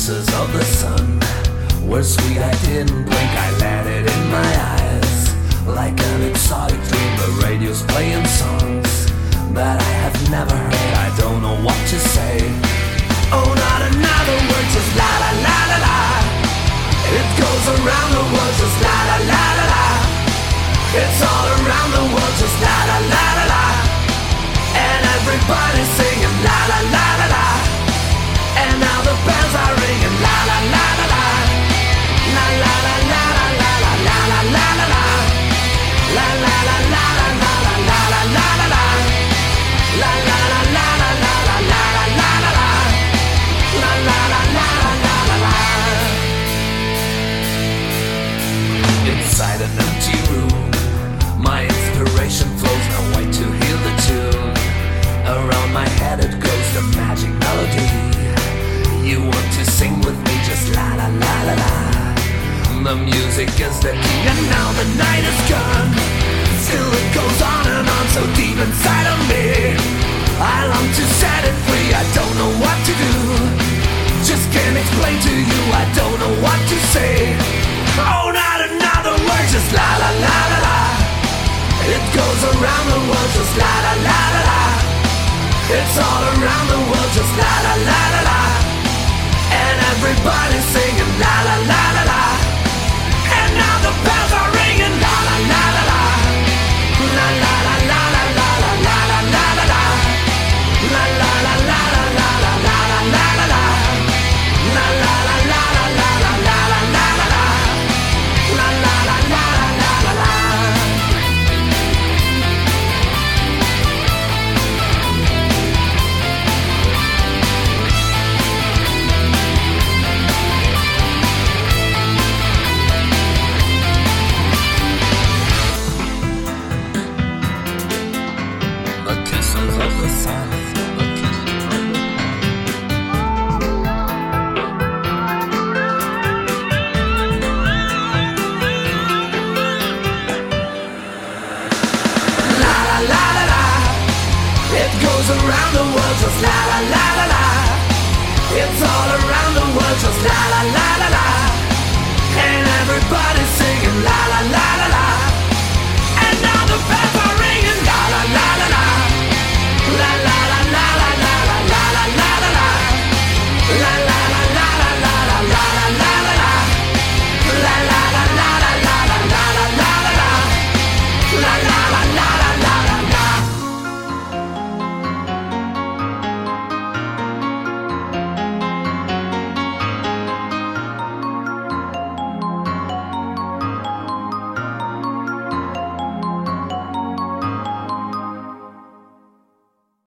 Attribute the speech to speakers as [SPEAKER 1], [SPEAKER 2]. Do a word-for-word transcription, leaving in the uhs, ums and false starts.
[SPEAKER 1] kisses of the sun were sweet, I didn't blink, I let it in my eyes. Like an exotic dream, the radio's playing songs that I have never heard, I don't know what to say. Oh, not another word, just la la la la la. It goes around the world, just la la la la la. It's all around the world, just la la la la la. And everybody's singing la la la la la. And now the bells are ringing la la la la la. La la la la la la la la la la la. La la la la la la la la la la la la. La la la la la la la la la la la la. La la la la la la la. Inside an empty room, my inspiration flows, now wait to hear the tune. Around my head it goes, the magic melody. You want to sing with me, just la la la la la. The music is the key, and now the night is gone. Still it goes on and on, so deep inside of me. I long to set it free, I don't know what to do. Just can't explain to you, I don't know what to say. Oh, not another word, just la la la la la. It goes around the world, just la la la la la. It's all around the world, just la la la la la. And everybody's singing la la la la la. And now the bells are ringing la la la la la. La la la la la la la la la la la la. La la la la la la la la la la la la. La la la la la la la la la la la la. La la la la la la la. The kisses of the sun. The kisses of the La la la la la. It goes around the world, just la la la la la. It's all around the world, just la la la la la. And everybody's singing la la la la la.